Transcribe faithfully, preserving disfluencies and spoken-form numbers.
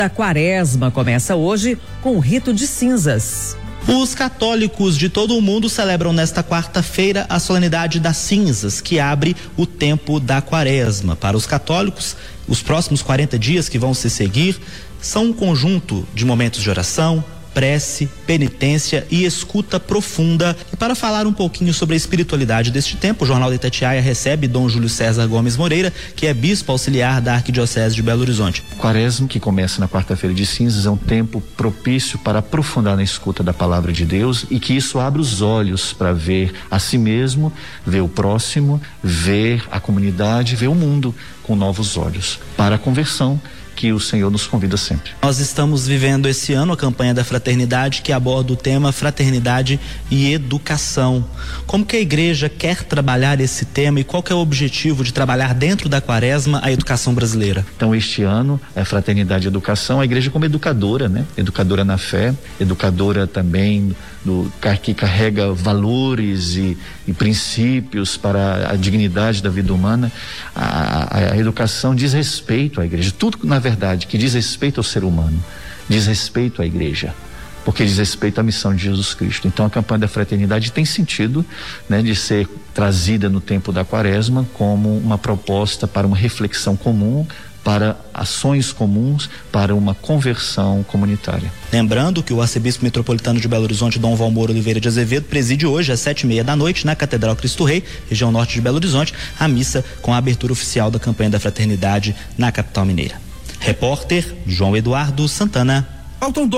A quaresma começa hoje com o rito de cinzas. Os católicos de todo o mundo celebram nesta quarta-feira a solenidade das cinzas, que abre o tempo da quaresma. Para os católicos, os próximos quarenta dias que vão se seguir são um conjunto de momentos de oração, prece, penitência e escuta profunda. E para falar um pouquinho sobre a espiritualidade deste tempo, o Jornal da Itatiaia recebe Dom Júlio César Gomes Moreira, que é bispo auxiliar da Arquidiocese de Belo Horizonte. Quaresma, que começa na quarta-feira de cinzas, é um tempo propício para aprofundar na escuta da palavra de Deus e que isso abre os olhos para ver a si mesmo, ver o próximo, ver a comunidade, ver o mundo com novos olhos, para a conversão que o Senhor nos convida sempre. Nós estamos vivendo esse ano a campanha da Fraternidade, que aborda o tema Fraternidade e Educação. Como que a igreja quer trabalhar esse tema e qual que é o objetivo de trabalhar dentro da quaresma a educação brasileira? Então, este ano, a Fraternidade e Educação, a igreja como educadora, né? Educadora na fé, educadora também do, que carrega valores e, e princípios para a dignidade da vida humana. A, a, a educação diz respeito à igreja. Tudo, na verdade, que diz respeito ao ser humano, diz respeito à igreja, porque diz respeito à missão de Jesus Cristo. Então a campanha da fraternidade tem sentido, né, de ser trazida no tempo da quaresma como uma proposta para uma reflexão comum, para ações comuns, para uma conversão comunitária. Lembrando que o arcebispo metropolitano de Belo Horizonte, Dom Valmor Oliveira de Azevedo, preside hoje às sete e meia da noite na Catedral Cristo Rei, região norte de Belo Horizonte, a missa com a abertura oficial da campanha da fraternidade na capital mineira. Repórter João Eduardo Santana. Faltam dois